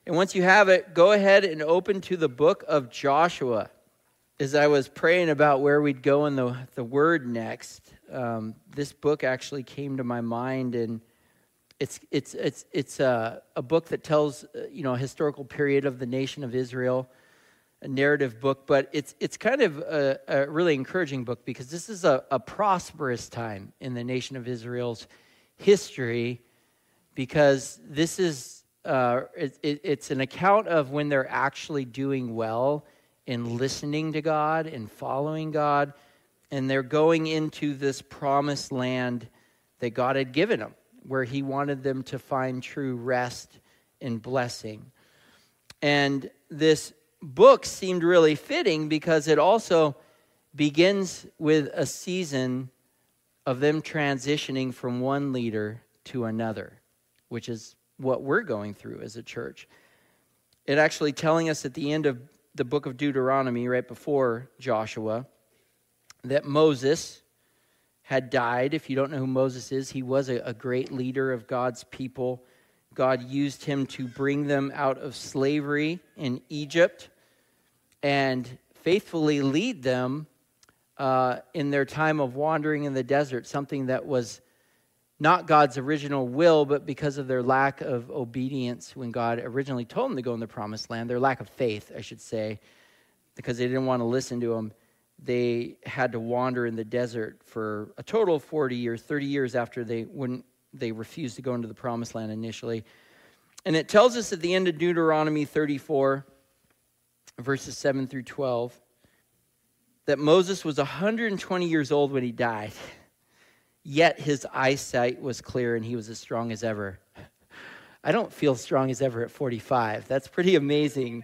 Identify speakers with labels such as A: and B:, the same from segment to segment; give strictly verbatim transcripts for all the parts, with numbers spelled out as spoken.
A: And once you have it, go ahead and open to the book of Joshua. As I was praying about where we'd go in the, the word next, um, this book actually came to my mind, and it's it's it's it's a, a book that tells uh, you know a historical period of the nation of Israel, a narrative book, but it's it's kind of a, a really encouraging book because this is a, a prosperous time in the nation of Israel's history, because this is uh, it, it, it's an account of when they're actually doing well in listening to God and following God, and they're going into this promised land that God had given them, where he wanted them to find true rest and blessing. And this book seemed really fitting because it also begins with a season of them transitioning from one leader to another, which is what we're going through as a church. It actually telling us at the end of the book of Deuteronomy, right before Joshua, that Moses had died. If you don't know who Moses is, he was a, a great leader of God's people. God used him to bring them out of slavery in Egypt and faithfully lead them uh, in their time of wandering in the desert, something that was not God's original will, but because of their lack of obedience when God originally told them to go in the promised land, their lack of faith, I should say, because they didn't want to listen to him, they had to wander in the desert for a total of forty years, thirty years after they wouldn't, they refused to go into the promised land initially. And it tells us at the end of Deuteronomy thirty-four, verses seven through twelve, that Moses was one hundred twenty years old when he died. Yet his eyesight was clear and he was as strong as ever. I don't feel strong as ever at forty-five. That's pretty amazing.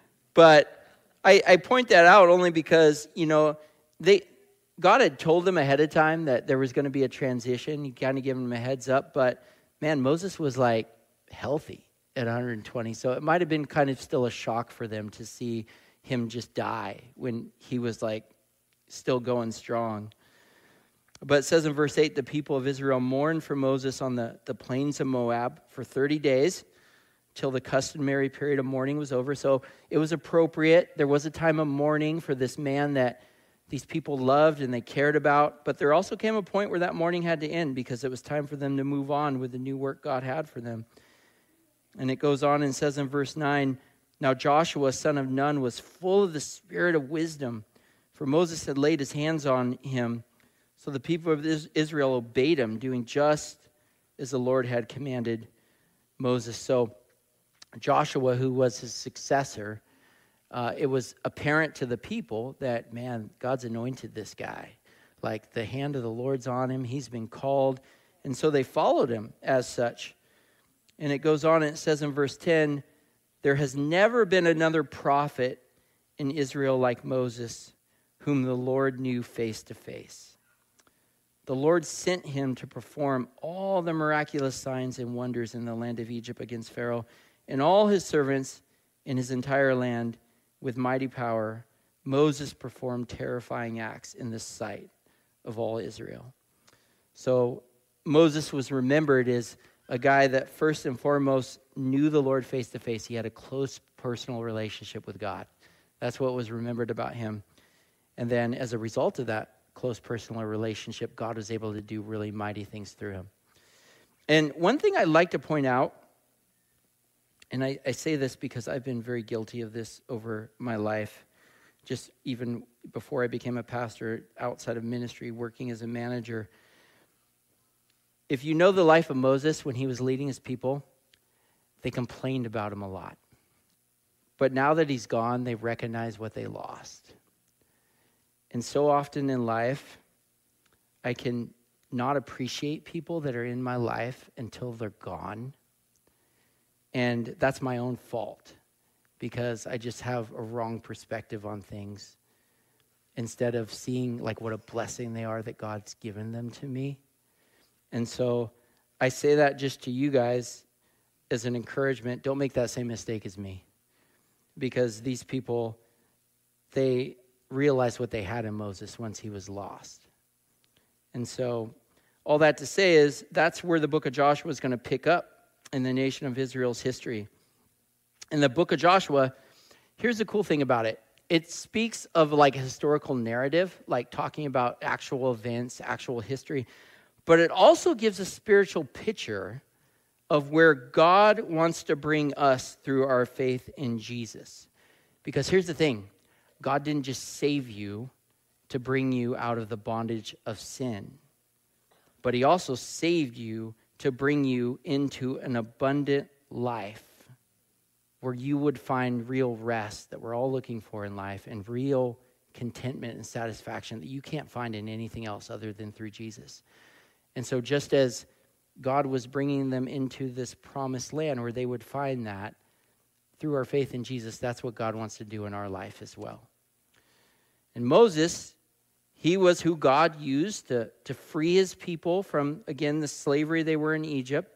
A: But I, I point that out only because, you know, they God had told them ahead of time that there was going to be a transition. He kind of gave them a heads up. But, man, Moses was, like, healthy at one hundred twenty. So it might have been kind of still a shock for them to see him just die when he was, like, still going strong. But it says in verse eight, the people of Israel mourned for Moses on the, the plains of Moab for thirty days till the customary period of mourning was over. So it was appropriate. There was a time of mourning for this man that these people loved and they cared about. But there also came a point where that mourning had to end because it was time for them to move on with the new work God had for them. And it goes on and says in verse nine, now Joshua, son of Nun, was full of the spirit of wisdom, for Moses had laid his hands on him. So the people of Israel obeyed him, doing just as the Lord had commanded Moses. So Joshua, who was his successor, uh, it was apparent to the people that, man, God's anointed this guy. Like, the hand of the Lord's on him. He's been called. And so they followed him as such. And it goes on and it says in verse ten, there has never been another prophet in Israel like Moses, whom the Lord knew face to face. The Lord sent him to perform all the miraculous signs and wonders in the land of Egypt against Pharaoh and all his servants in his entire land with mighty power. Moses performed terrifying acts in the sight of all Israel. So Moses was remembered as a guy that first and foremost knew the Lord face to face. He had a close personal relationship with God. That's what was remembered about him. And then as a result of that close personal relationship, God was able to do really mighty things through him. And one thing I'd like to point out, and I, I say this because I've been very guilty of this over my life, just even before I became a pastor, outside of ministry, working as a manager. If you know the life of Moses when he was leading his people, they complained about him a lot. But now that he's gone, they recognize what they lost. And so often in life, I can not appreciate people that are in my life until they're gone. And that's my own fault because I just have a wrong perspective on things instead of seeing like what a blessing they are that God's given them to me. And so I say that just to you guys as an encouragement. Don't make that same mistake as me, because these people, they realized what they had in Moses once he was lost. And so all that to say is that's where the book of Joshua is going to pick up in the nation of Israel's history. in the book of Joshua, here's the cool thing about it. It speaks of like a historical narrative, like talking about actual events, actual history, but it also gives a spiritual picture of where God wants to bring us through our faith in Jesus. Because here's the thing, God didn't just save you to bring you out of the bondage of sin, but he also saved you to bring you into an abundant life where you would find real rest that we're all looking for in life and real contentment and satisfaction that you can't find in anything else other than through Jesus. And so just as God was bringing them into this promised land where they would find that, through our faith in Jesus, that's what God wants to do in our life as well. And Moses, he was who God used to, to free his people from, again, the slavery they were in Egypt.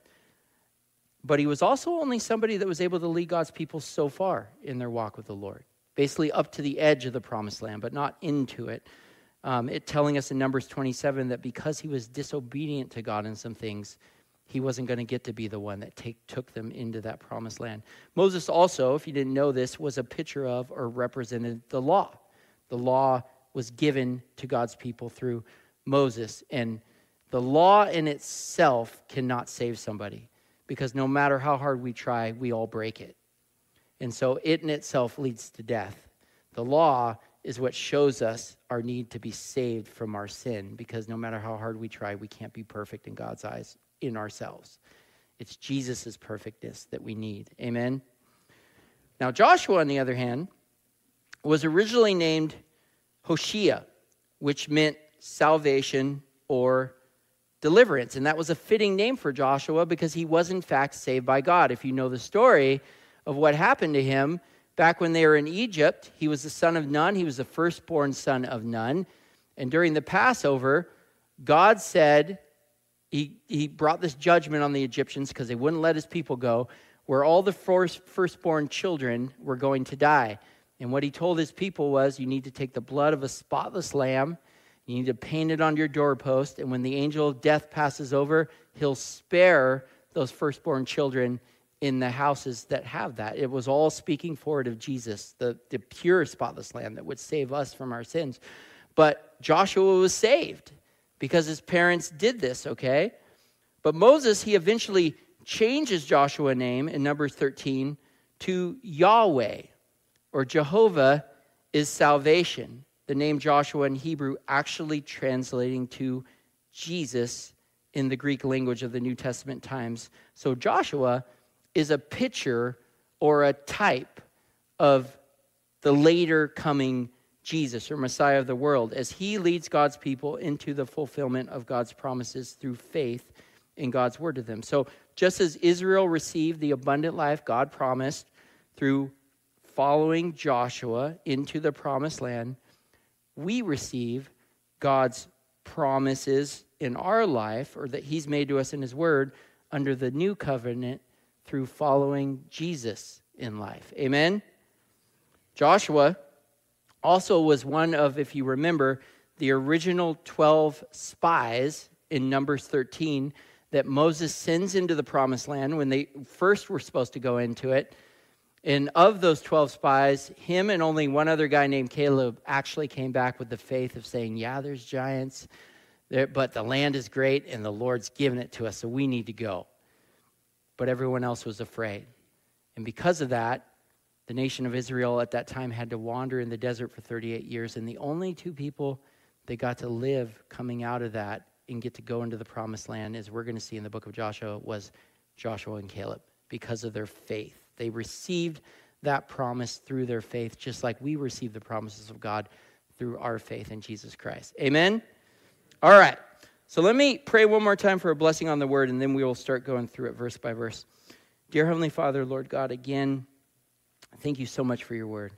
A: But he was also only somebody that was able to lead God's people so far in their walk with the Lord. Basically up to the edge of the promised land, but not into it. Um, it telling us in Numbers twenty-seven that because he was disobedient to God in some things, he wasn't going to get to be the one that take, took them into that promised land. Moses also, if you didn't know this, was a picture of or represented the law. The law was given to God's people through Moses. And the law in itself cannot save somebody, because no matter how hard we try, we all break it. And so it in itself leads to death. The law is what shows us our need to be saved from our sin, because no matter how hard we try, we can't be perfect in God's eyes in ourselves. It's Jesus' perfectness that we need. Amen? Now, Joshua, on the other hand, was originally named Hoshea, which meant salvation or deliverance. And that was a fitting name for Joshua because he was, in fact, saved by God. If you know the story of what happened to him, back when they were in Egypt, he was the son of Nun. He was the firstborn son of Nun. And during the Passover, God said, he, he brought this judgment on the Egyptians because they wouldn't let his people go, where all the first, firstborn children were going to die. And what he told his people was, you need to take the blood of a spotless lamb, you need to paint it on your doorpost, and when the angel of death passes over, he'll spare those firstborn children in the houses that have that. It was all speaking forward of Jesus, the, the pure spotless lamb that would save us from our sins. But Joshua was saved because his parents did this, okay? But Moses, he eventually changes Joshua's name in Numbers thirteen to Yahweh, or Jehovah is salvation. The name Joshua in Hebrew actually translating to Jesus in the Greek language of the New Testament times. So Joshua is a picture or a type of the later coming Jesus or Messiah of the world as he leads God's people into the fulfillment of God's promises through faith in God's word to them. So just as Israel received the abundant life God promised through following Joshua into the promised land, we receive God's promises in our life, or that he's made to us in his word, under the new covenant through following Jesus in life. Amen? Joshua also was one of, if you remember, the original twelve spies in Numbers thirteen that Moses sends into the promised land when they first were supposed to go into it. And of those twelve spies, him and only one other guy named Caleb actually came back with the faith of saying, yeah, there's giants, there, but the land is great and the Lord's given it to us, so we need to go. But everyone else was afraid. And because of that, the nation of Israel at that time had to wander in the desert for thirty-eight years. And the only two people that got to live coming out of that and get to go into the promised land, as we're going to see in the book of Joshua, was Joshua and Caleb, because of their faith. They received that promise through their faith, just like we receive the promises of God through our faith in Jesus Christ. Amen? All right. So let me pray one more time for a blessing on the word, and then we will start going through it verse by verse. Dear Heavenly Father, Lord God, again, thank you so much for your word.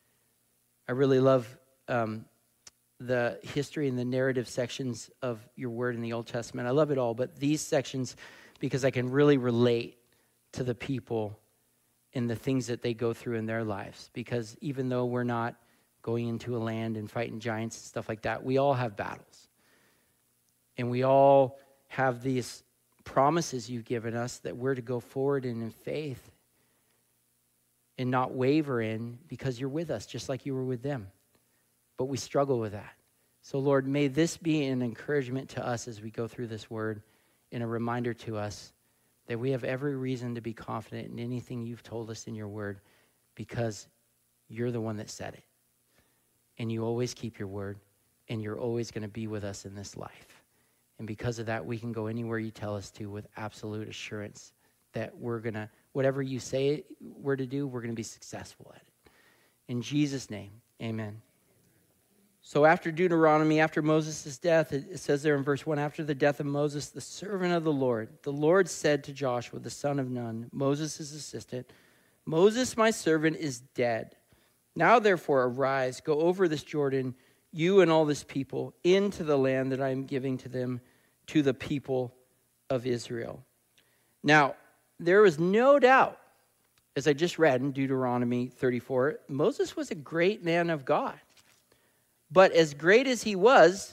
A: I really love um, the history and the narrative sections of your word in the Old Testament. I love it all, but these sections, because I can really relate to the people and the things that they go through in their lives. Because even though we're not going into a land and fighting giants and stuff like that, we all have battles. And we all have these promises you've given us that we're to go forward in in faith. and not waver in because you're with us, just like you were with them. But we struggle with that. So, Lord, may this be an encouragement to us as we go through this word and a reminder to us that we have every reason to be confident in anything you've told us in your word because you're the one that said it. And you always keep your word, and you're always going to be with us in this life. And because of that, we can go anywhere you tell us to with absolute assurance that we're going to, whatever you say we're to do, we're going to be successful at it. In Jesus' name, amen. So after Deuteronomy, after Moses' death, it says there in verse one, after the death of Moses, the servant of the Lord, the Lord said to Joshua, the son of Nun, Moses' assistant, Moses, my servant, is dead. Now, therefore, arise, go over this Jordan, you and all this people, into the land that I am giving to them, to the people of Israel. Now, there was no doubt, as I just read in Deuteronomy thirty-four, Moses was a great man of God. But as great as he was,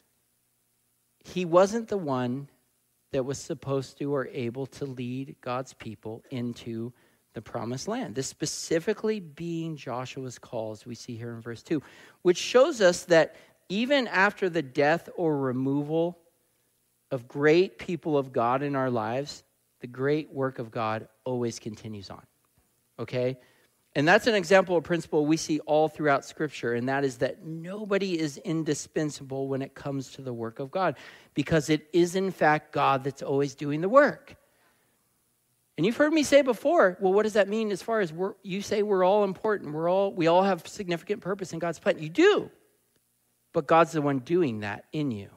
A: he wasn't the one that was supposed to or able to lead God's people into the promised land. This specifically being Joshua's call, as we see here in verse two, which shows us that even after the death or removal of great people of God in our lives, the great work of God always continues on. Okay? And that's an example of principle we see all throughout Scripture, and that is that nobody is indispensable when it comes to the work of God, because it is, in fact, God that's always doing the work. And you've heard me say before, well, what does that mean as far as we're, you say we're all important, we're all we all have significant purpose in God's plan? You do, but God's the one doing that in you.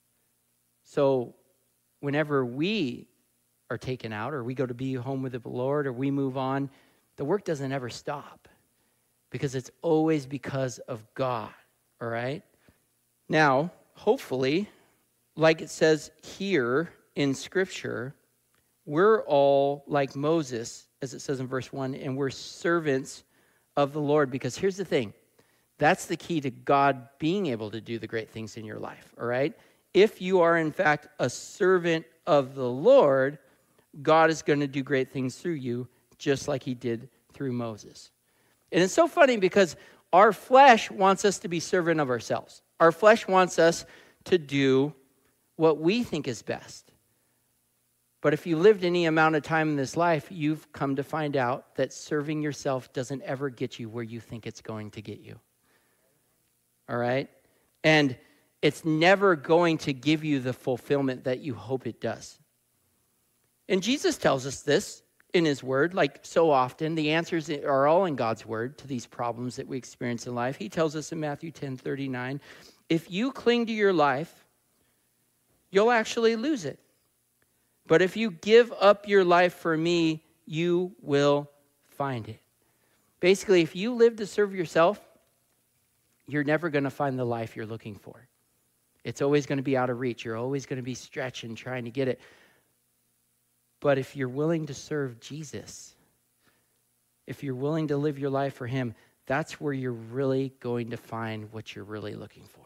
A: So whenever we are taken out, or we go to be home with the Lord, or we move on, the work doesn't ever stop because it's always because of God, all right? Now, hopefully, like it says here in Scripture, we're all like Moses, as it says in verse one, and we're servants of the Lord, because here's the thing. That's the key to God being able to do the great things in your life, all right? If you are, in fact, a servant of the Lord, God is going to do great things through you, just like he did through Moses. And it's so funny because our flesh wants us to be servant of ourselves. Our flesh wants us to do what we think is best. But if you lived any amount of time in this life, you've come to find out that serving yourself doesn't ever get you where you think it's going to get you. All right? And it's never going to give you the fulfillment that you hope it does. And Jesus tells us this in his word, like so often. The answers are all in God's word to these problems that we experience in life. He tells us in Matthew ten thirty-nine, if you cling to your life, you'll actually lose it. But if you give up your life for me, you will find it. Basically, if you live to serve yourself, you're never going to find the life you're looking for. It's always going to be out of reach. You're always going to be stretching, trying to get it. But if you're willing to serve Jesus, if you're willing to live your life for him, that's where you're really going to find what you're really looking for.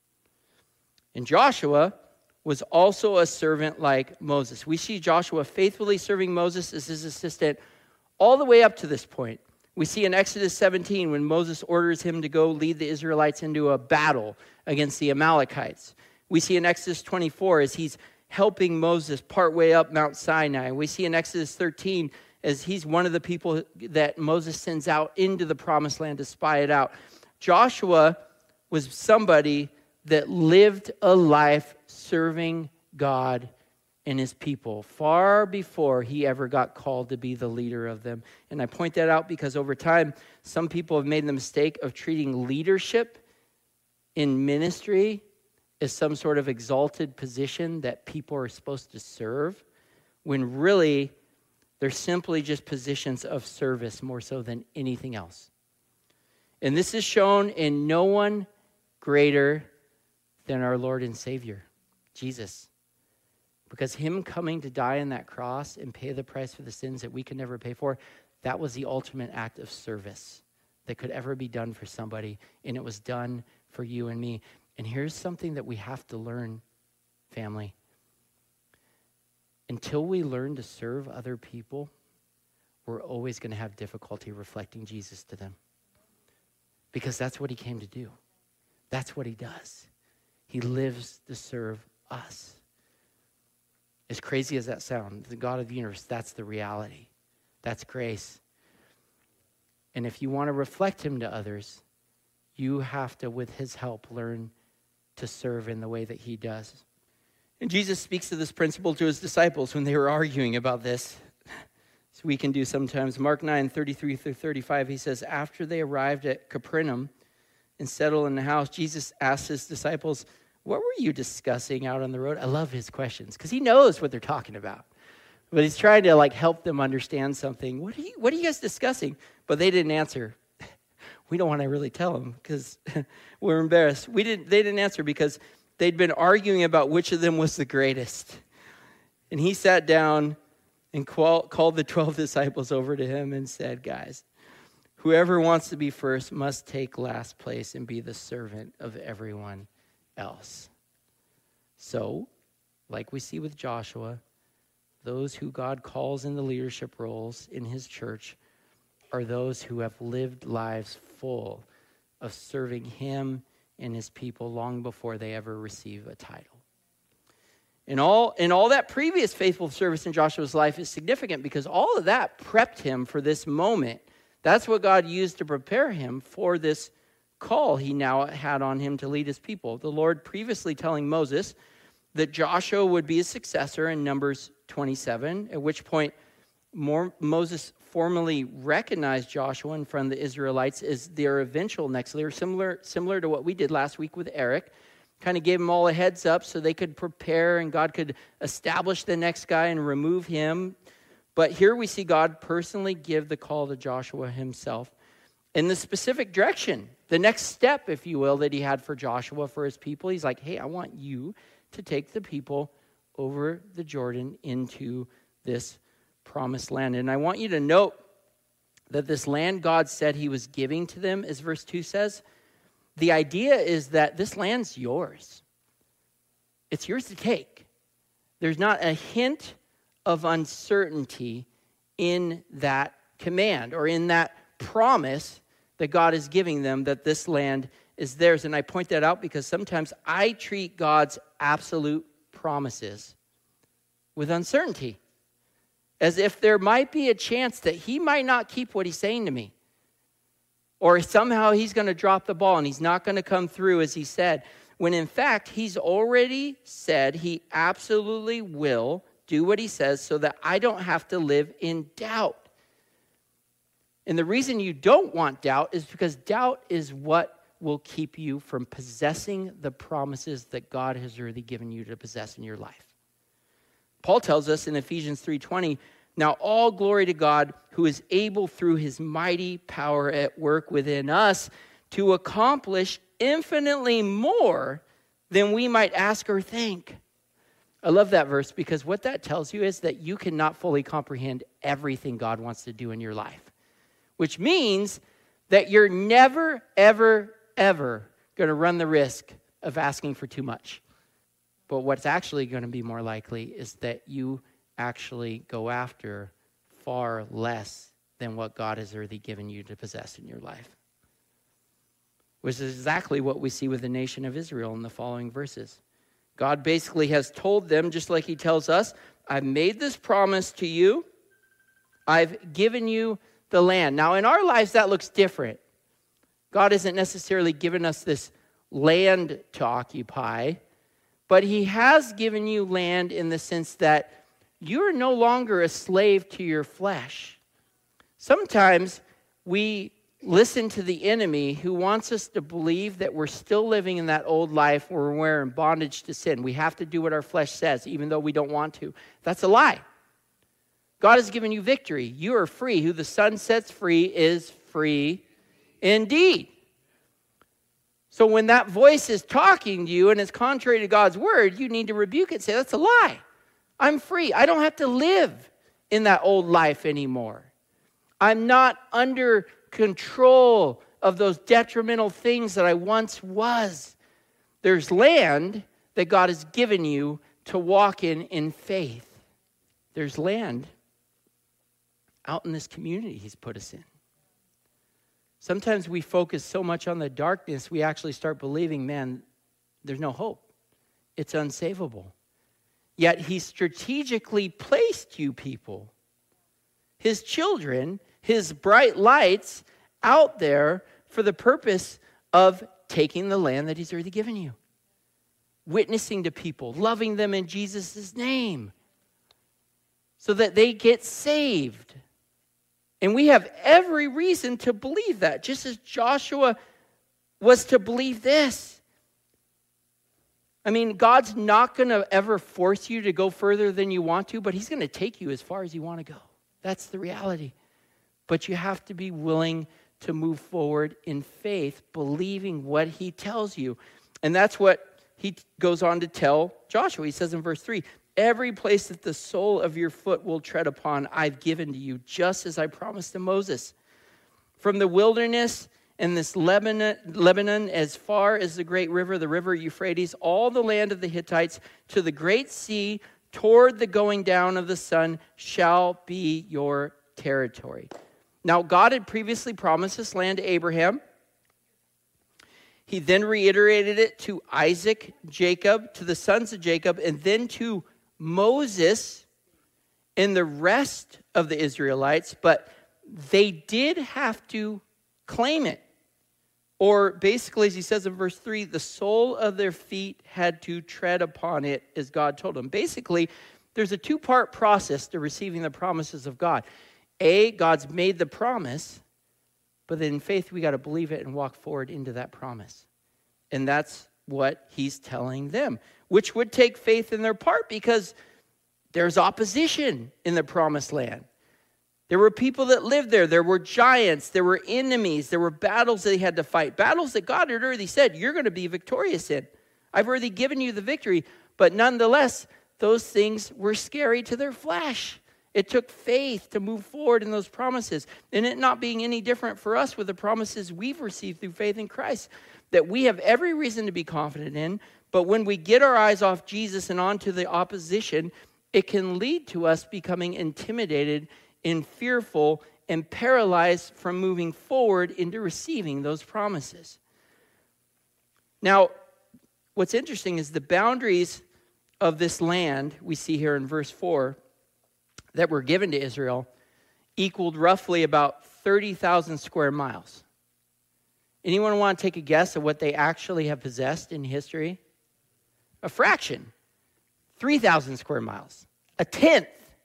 A: And Joshua was also a servant like Moses. We see Joshua faithfully serving Moses as his assistant all the way up to this point. We see in Exodus seventeen when Moses orders him to go lead the Israelites into a battle against the Amalekites. We see in Exodus twenty-four as he's helping Moses partway up Mount Sinai. We see in Exodus thirteen as he's one of the people that Moses sends out into the promised land to spy it out. Joshua was somebody that lived a life serving God and his people far before he ever got called to be the leader of them. And I point that out because over time, some people have made the mistake of treating leadership in ministry as some sort of exalted position that people are supposed to serve, when really they're simply just positions of service more so than anything else. And this is shown in no one greater than our Lord and Savior, Jesus. Because him coming to die on that cross and pay the price for the sins that we could never pay for, that was the ultimate act of service that could ever be done for somebody, and it was done for you and me. And here's something that we have to learn, family. Until we learn to serve other people, we're always going to have difficulty reflecting Jesus to them. Because that's what he came to do. That's what he does. He lives to serve us. As crazy as that sounds, the God of the universe, that's the reality. That's grace. And if you want to reflect him to others, you have to, with his help, learn to serve in the way that he does. And Jesus speaks to this principle to his disciples when they were arguing about this. So we can do sometimes. Mark nine, thirty-three through thirty-five, he says, after they arrived at Capernaum and settled in the house, Jesus asked his disciples, what were you discussing out on the road? I love his questions because he knows what they're talking about. But he's trying to like help them understand something. What are you, what are you guys discussing? But they didn't answer. We don't want to really tell them because we're embarrassed. We didn't. They didn't answer because they'd been arguing about which of them was the greatest. And he sat down and call, called the twelve disciples over to him and said, guys, whoever wants to be first must take last place and be the servant of everyone else. So, like we see with Joshua, those who God calls in the leadership roles in his church are those who have lived lives full of serving him and his people long before they ever receive a title. And all, and all that previous faithful service in Joshua's life is significant because all of that prepped him for this moment. That's what God used to prepare him for this call he now had on him to lead his people. The Lord previously telling Moses that Joshua would be his successor in Numbers twenty-seven, at which point more, Moses formally recognized Joshua in front of the Israelites as their eventual next leader, similar, similar to what we did last week with Eric. Kind of gave them all a heads up so they could prepare and God could establish the next guy and remove him. But here we see God personally give the call to Joshua himself in the specific direction, the next step, if you will, that he had for Joshua, for his people. He's like, hey, I want you to take the people over the Jordan into this promised land. And I want you to note that this land God said he was giving to them, as verse two says, the idea is that this land's yours. It's yours to take. There's not a hint of uncertainty in that command or in that promise that God is giving them that this land is theirs. And I point that out because sometimes I treat God's absolute promises with uncertainty, as if there might be a chance that he might not keep what he's saying to me. Or somehow he's going to drop the ball and he's not going to come through as he said. When in fact, he's already said he absolutely will do what he says so that I don't have to live in doubt. And the reason you don't want doubt is because doubt is what will keep you from possessing the promises that God has already given you to possess in your life. Paul tells us in Ephesians three twenty, now all glory to God who is able through his mighty power at work within us to accomplish infinitely more than we might ask or think. I love that verse because what that tells you is that you cannot fully comprehend everything God wants to do in your life, which means that you're never, ever, ever going to run the risk of asking for too much. But what's actually going to be more likely is that you actually go after far less than what God has already given you to possess in your life. Which is exactly what we see with the nation of Israel in the following verses. God basically has told them, just like he tells us, I've made this promise to you. I've given you the land. Now, in our lives, that looks different. God isn't necessarily given us this land to occupy, but he has given you land in the sense that you're no longer a slave to your flesh. Sometimes we listen to the enemy who wants us to believe that we're still living in that old life where we're in bondage to sin. We have to do what our flesh says, even though we don't want to. That's a lie. God has given you victory. You are free. Who the Son sets free is free indeed. So when that voice is talking to you and it's contrary to God's word, you need to rebuke it. Say, that's a lie. I'm free. I don't have to live in that old life anymore. I'm not under control of those detrimental things that I once was. There's land that God has given you to walk in in faith. There's land out in this community he's put us in. Sometimes we focus so much on the darkness, we actually start believing, man, there's no hope. It's unsavable. Yet he strategically placed you people, his children, his bright lights out there for the purpose of taking the land that he's already given you. Witnessing to people, loving them in Jesus' name so that they get saved. And we have every reason to believe that, just as Joshua was to believe this. I mean, God's not going to ever force you to go further than you want to, but he's going to take you as far as you want to go. That's the reality. But you have to be willing to move forward in faith, believing what he tells you. And that's what he goes on to tell Joshua. He says in verse three, every place that the sole of your foot will tread upon, I've given to you, just as I promised to Moses. From the wilderness and this Lebanon, Lebanon, as far as the great river, the river Euphrates, all the land of the Hittites, to the great sea, toward the going down of the sun, shall be your territory. Now, God had previously promised this land to Abraham. He then reiterated it to Isaac, Jacob, to the sons of Jacob, and then to Moses and the rest of the Israelites. But they did have to claim it. Or basically, as he says in verse three, the sole of their feet had to tread upon it as God told them. Basically, there's a two-part process to receiving the promises of God. A, God's made the promise, but then in faith, we got to believe it and walk forward into that promise. And that's what he's telling them, which would take faith in their part because there's opposition in the promised land. There were people that lived there. There were giants. There were enemies. There were battles that they had to fight. Battles that God had already said, you're going to be victorious in. I've already given you the victory. But nonetheless, those things were scary to their flesh. It took faith to move forward in those promises. And it not being any different for us with the promises we've received through faith in Christ, that we have every reason to be confident in. But when we get our eyes off Jesus and onto the opposition, it can lead to us becoming intimidated and fearful and paralyzed from moving forward into receiving those promises. Now, what's interesting is the boundaries of this land we see here in verse four that were given to Israel equaled roughly about thirty thousand square miles. Anyone want to take a guess at what they actually have possessed in history? A fraction. three thousand square miles. A tenth.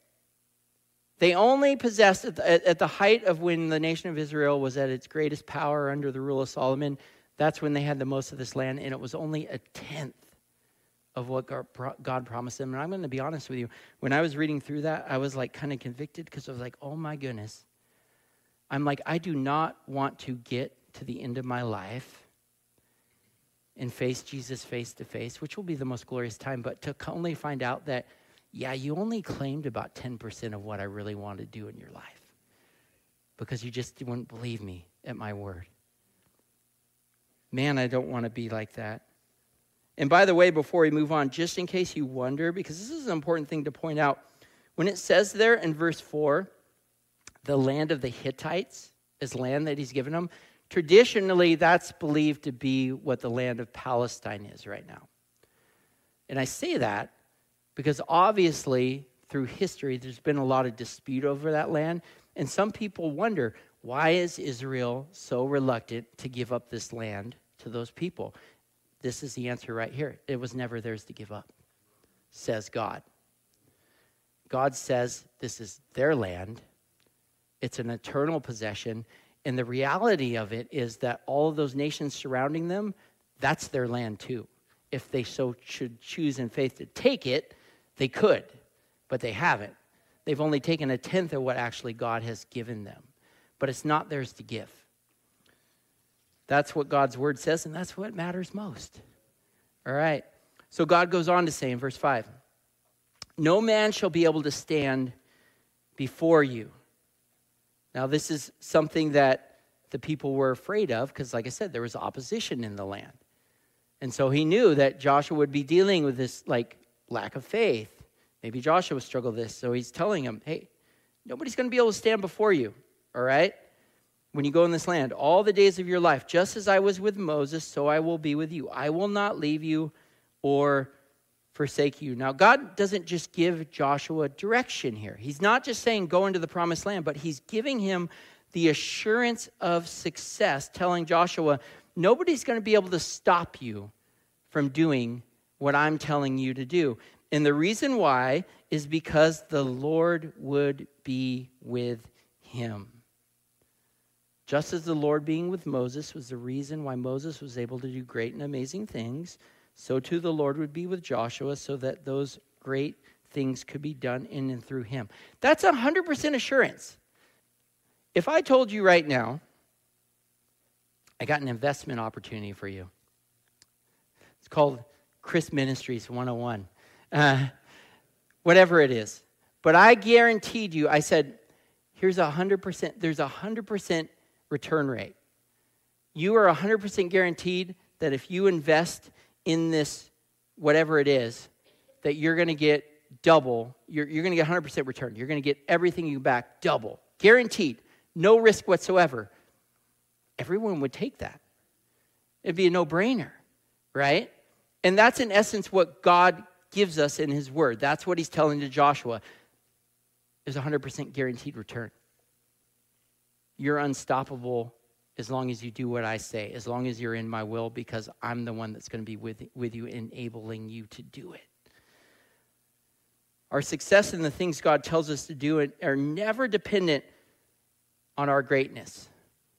A: They only possessed, at the, at the height of when the nation of Israel was at its greatest power under the rule of Solomon, that's when they had the most of this land, and it was only a tenth of what God promised them. And I'm going to be honest with you, when I was reading through that, I was like kind of convicted because I was like, oh my goodness. I'm like, I do not want to get to the end of my life and face Jesus face to face, which will be the most glorious time, but to only find out that yeah, you only claimed about ten percent of what I really want to do in your life because you just wouldn't believe me at my word. Man, I don't want to be like that. And by the way, before we move on, just in case you wonder, because this is an important thing to point out, when it says there in verse four, the land of the Hittites is land that he's given them, traditionally that's believed to be what the land of Palestine is right now. And I say that because obviously, through history, there's been a lot of dispute over that land. And some people wonder, why is Israel so reluctant to give up this land to those people? This is the answer right here. It was never theirs to give up, says God. God says this is their land. It's an eternal possession. And the reality of it is that all of those nations surrounding them, that's their land too. If they so should choose in faith to take it, they could, but they haven't. They've only taken a tenth of what actually God has given them. But it's not theirs to give. That's what God's word says, and that's what matters most. All right. So God goes on to say in verse five, no man shall be able to stand before you. Now, this is something that the people were afraid of because, like I said, there was opposition in the land. And so he knew that Joshua would be dealing with this, like, lack of faith. Maybe Joshua struggled with this. So he's telling him, hey, Nobody's going to be able to stand before you, all right? When you go in this land, all the days of your life, just as I was with Moses, so I will be with you. I will not leave you or forsake you. Now, God doesn't just give Joshua direction here. He's not just saying go into the promised land, but he's giving him the assurance of success, telling Joshua, nobody's going to be able to stop you from doing what I'm telling you to do. And the reason why is because the Lord would be with him. Just as the Lord being with Moses was the reason why Moses was able to do great and amazing things, so too the Lord would be with Joshua so that those great things could be done in and through him. That's one hundred percent assurance. If I told you right now, I got an investment opportunity for you. It's called Chris Ministries one oh one. Uh, whatever it is. But I guaranteed you, I said, here's a one hundred percent, there's a one hundred percent return rate. You are one hundred percent guaranteed that if you invest in this, whatever it is, that you're going to get double, you're, you're going to get one hundred percent return. You're going to get everything you back double. Guaranteed. No risk whatsoever. Everyone would take that. It'd be a no-brainer, right? And that's in essence what God gives us in his word. That's what he's telling to Joshua. There's a one hundred percent guaranteed return. You're unstoppable as long as you do what I say, as long as you're in my will, because I'm the one that's going to be with, with you, enabling you to do it. Our success in the things God tells us to do are never dependent on our greatness,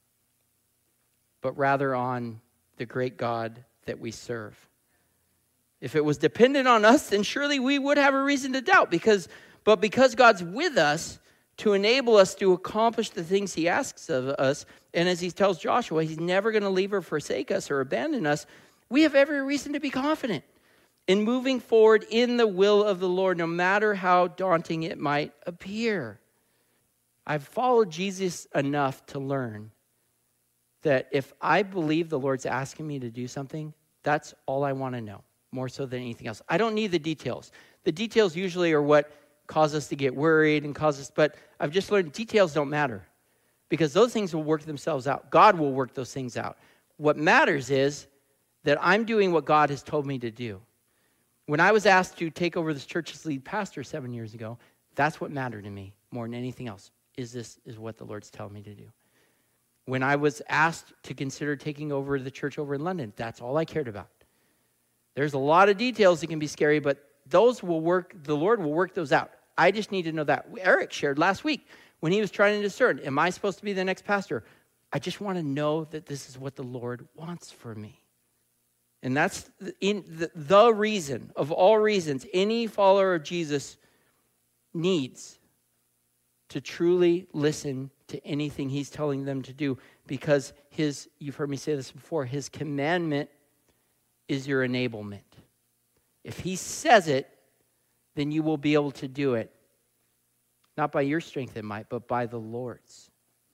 A: but rather on the great God that we serve. If it was dependent on us, then surely we would have a reason to doubt, because, but because God's with us, to enable us to accomplish the things he asks of us. And as he tells Joshua, he's never going to leave or forsake us or abandon us. We have every reason to be confident in moving forward in the will of the Lord, no matter how daunting it might appear. I've followed Jesus enough to learn that if I believe the Lord's asking me to do something, that's all I want to know, more so than anything else. I don't need the details. The details usually are what cause us to get worried and cause us, but I've just learned details don't matter because those things will work themselves out. God will work those things out. What matters is that I'm doing what God has told me to do. When I was asked to take over this church's lead pastor seven years ago, that's what mattered to me more than anything else. Is this is what the Lord's telling me to do. When I was asked to consider taking over the church over in London, that's all I cared about. There's a lot of details that can be scary, but those will work, the Lord will work those out. I just need to know that. Eric shared last week when he was trying to discern, am I supposed to be the next pastor? I just want to know that this is what the Lord wants for me. And that's in the, the reason, of all reasons, any follower of Jesus needs to truly listen to anything he's telling them to do, because his, you've heard me say this before, his commandment is your enablement. If he says it, then you will be able to do it. Not by your strength and might, but by the Lord's.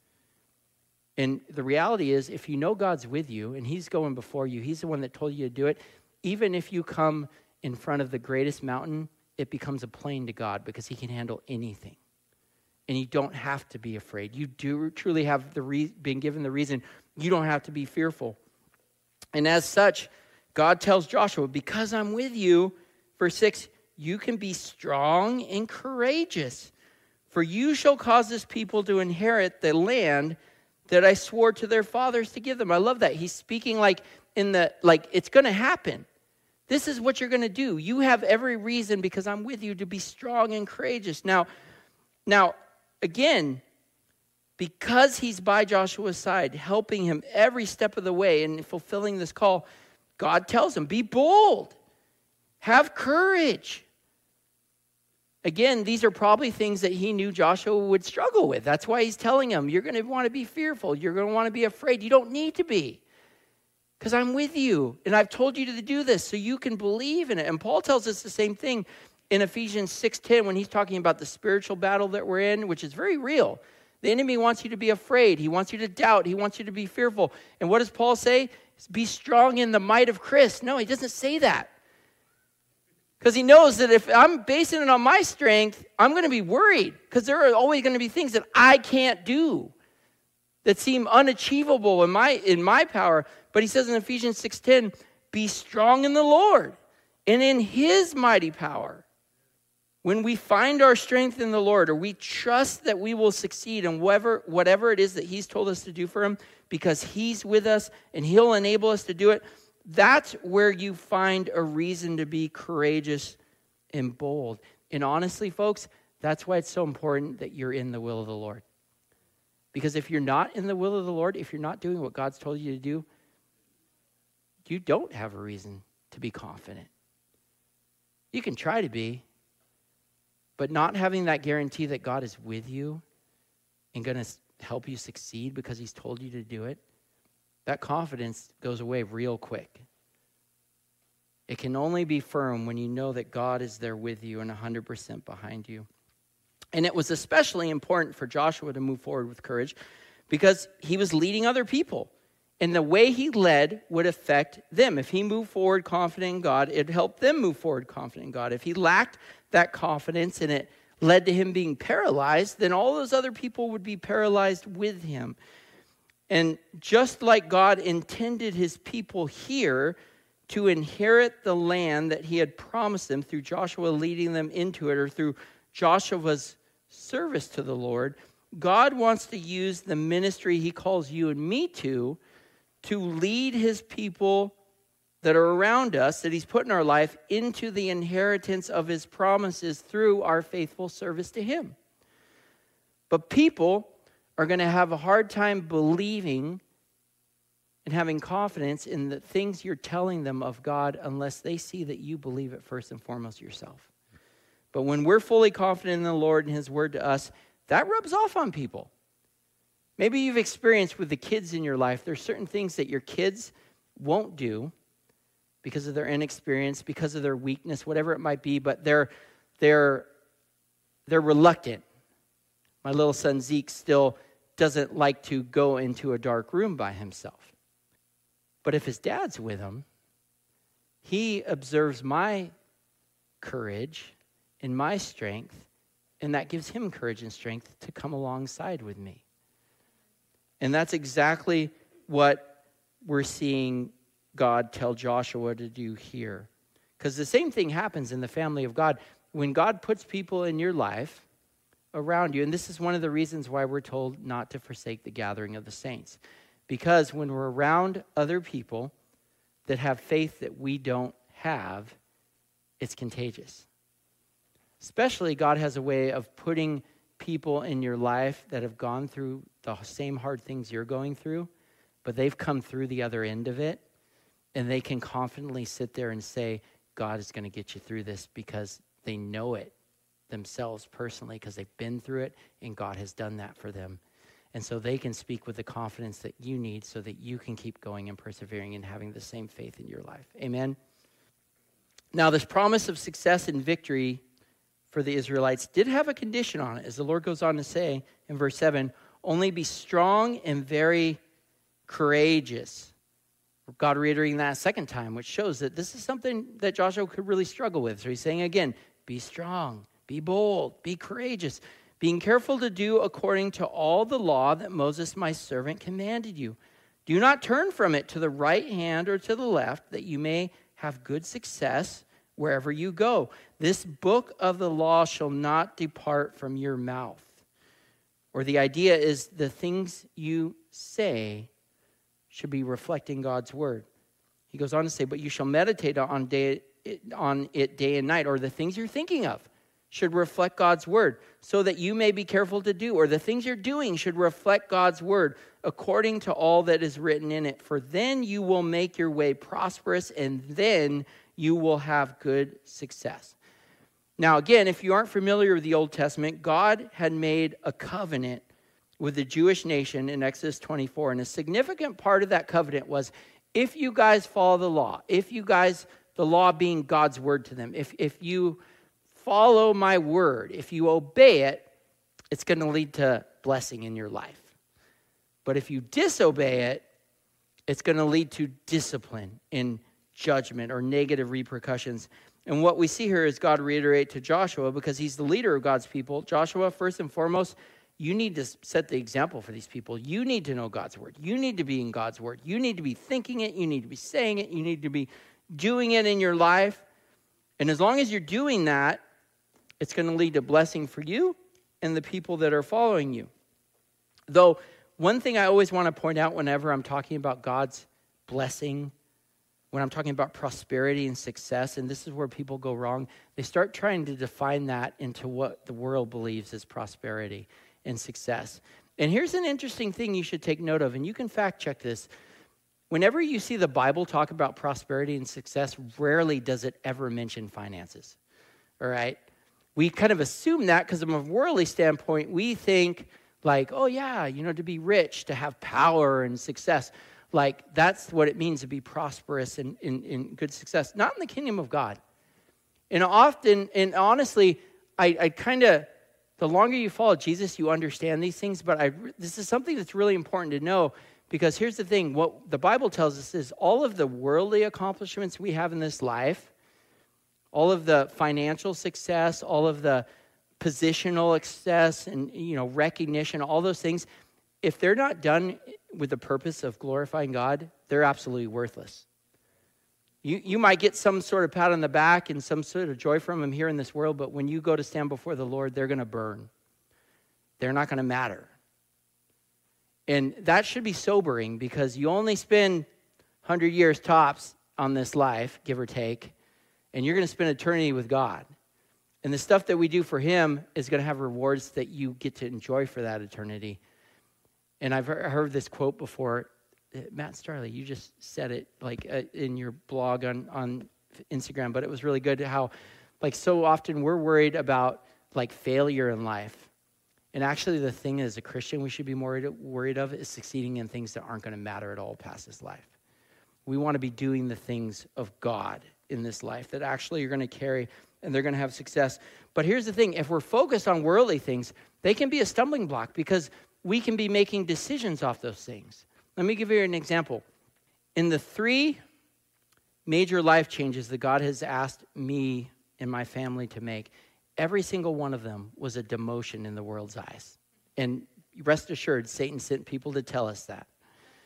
A: And the reality is, if you know God's with you and he's going before you, he's the one that told you to do it, even if you come in front of the greatest mountain, it becomes a plain to God because he can handle anything. And you don't have to be afraid. You do truly have the re- been given the reason. You don't have to be fearful. And as such, God tells Joshua, because I'm with you, verse six, you can be strong and courageous, for you shall cause this people to inherit the land that I swore to their fathers to give them. I love that. He's speaking like in the, like it's going to happen. This is what you're going to do. You have every reason, because I'm with you, to be strong and courageous. Now, now, again, because he's by Joshua's side, helping him every step of the way and fulfilling this call, God tells him, be bold. Have courage. Again, these are probably things that he knew Joshua would struggle with. That's why he's telling him, you're going to want to be fearful. You're going to want to be afraid. You don't need to be, because I'm with you. And I've told you to do this so you can believe in it. And Paul tells us the same thing in Ephesians six ten when he's talking about the spiritual battle that we're in, which is very real. The enemy wants you to be afraid. He wants you to doubt. He wants you to be fearful. And what does Paul say? Be strong in the might of Christ. No, he doesn't say that. Because he knows that if I'm basing it on my strength, I'm going to be worried because there are always going to be things that I can't do that seem unachievable in my in my power. But he says in Ephesians six ten, be strong in the Lord and in his mighty power. When we find our strength in the Lord, or we trust that we will succeed in whatever, whatever it is that he's told us to do for him, because he's with us and he'll enable us to do it, that's where you find a reason to be courageous and bold. And honestly, folks, that's why it's so important that you're in the will of the Lord. Because if you're not in the will of the Lord, if you're not doing what God's told you to do, you don't have a reason to be confident. You can try to be, but not having that guarantee that God is with you and going to help you succeed because he's told you to do it, that confidence goes away real quick. It can only be firm when you know that God is there with you and one hundred percent behind you. And it was especially important for Joshua to move forward with courage because he was leading other people. And the way he led would affect them. If he moved forward confident in God, it helped them move forward confident in God. If he lacked that confidence and it led to him being paralyzed, then all those other people would be paralyzed with him. And just like God intended his people here to inherit the land that he had promised them through Joshua leading them into it, or through Joshua's service to the Lord, God wants to use the ministry he calls you and me to, to lead his people that are around us, that he's put in our life, into the inheritance of his promises through our faithful service to him. But people are going to have a hard time believing and having confidence in the things you're telling them of God unless they see that you believe it first and foremost yourself. But when we're fully confident in the Lord and his word to us, that rubs off on people. Maybe you've experienced with the kids in your life, there's certain things that your kids won't do because of their inexperience, because of their weakness, whatever it might be, but they're they're they're reluctant. My little son Zeke still doesn't like to go into a dark room by himself. But if his dad's with him, he observes my courage and my strength, and that gives him courage and strength to come alongside with me. And that's exactly what we're seeing God tell Joshua to do here. Because the same thing happens in the family of God. When God puts people in your life around you, and this is one of the reasons why we're told not to forsake the gathering of the saints. Because when we're around other people that have faith that we don't have, it's contagious. Especially God has a way of putting people in your life that have gone through the same hard things you're going through, but they've come through the other end of it, and they can confidently sit there and say, God is going to get you through this, because they know it themselves personally, because they've been through it, and God has done that for them. And so they can speak with the confidence that you need so that you can keep going and persevering and having the same faith in your life. Amen? Now, this promise of success and victory for the Israelites did have a condition on it, as the Lord goes on to say in verse seven, only be strong and very courageous. God reiterating that a second time, which shows that this is something that Joshua could really struggle with. So he's saying again, be strong, be bold, be courageous, being careful to do according to all the law that Moses my servant commanded you. Do not turn from it to the right hand or to the left, that you may have good success wherever you go. This book of the law shall not depart from your mouth. Or the idea is the things you say should be reflecting God's word. He goes on to say, but you shall meditate on, day, on it day and night, or the things you're thinking of should reflect God's word, so that you may be careful to do, or the things you're doing should reflect God's word according to all that is written in it. For then you will make your way prosperous, and then you will have good success. Now, again, if you aren't familiar with the Old Testament, God had made a covenant with the Jewish nation in Exodus twenty-four. And a significant part of that covenant was, if you guys follow the law, if you guys, the law being God's word to them, if, if you follow my word, if you obey it, it's going to lead to blessing in your life. But if you disobey it, it's going to lead to discipline and judgment or negative repercussions. And what we see here is God reiterate to Joshua, because he's the leader of God's people. Joshua, first and foremost, you need to set the example for these people. You need to know God's word. You need to be in God's word. You need to be thinking it. You need to be saying it. You need to be doing it in your life. And as long as you're doing that, it's going to lead to blessing for you and the people that are following you. Though, one thing I always want to point out whenever I'm talking about God's blessing, when I'm talking about prosperity and success, and this is where people go wrong, they start trying to define that into what the world believes is prosperity and success. And here's an interesting thing you should take note of, and you can fact check this. Whenever you see the Bible talk about prosperity and success, rarely does it ever mention finances, all right? We kind of assume that because from a worldly standpoint, we think like, oh yeah, you know, to be rich, to have power and success. Like that's what it means to be prosperous and in good success. Not in the kingdom of God. And often, and honestly, I, I kind of, the longer you follow Jesus, you understand these things. But I, this is something that's really important to know, because here's the thing. What the Bible tells us is all of the worldly accomplishments we have in this life, all of the financial success, all of the positional success and, you know, recognition, all those things, if they're not done with the purpose of glorifying God, they're absolutely worthless. You you might get some sort of pat on the back and some sort of joy from them here in this world, but when you go to stand before the Lord, they're going to burn. They're not going to matter. And that should be sobering, because you only spend one hundred years tops on this life, give or take, and you're going to spend eternity with God. And the stuff that we do for him is going to have rewards that you get to enjoy for that eternity. And I've heard this quote before. Matt Starley, you just said it like uh, in your blog on, on Instagram, but it was really good how, like, so often we're worried about like failure in life. And actually the thing as a Christian we should be more worried of is succeeding in things that aren't going to matter at all past this life. We want to be doing the things of God in this life that actually are going to carry and they're going to have success. But here's the thing. If we're focused on worldly things, they can be a stumbling block, because we can be making decisions off those things. Let me give you an example. In the three major life changes that God has asked me and my family to make, every single one of them was a demotion in the world's eyes. And rest assured, Satan sent people to tell us that.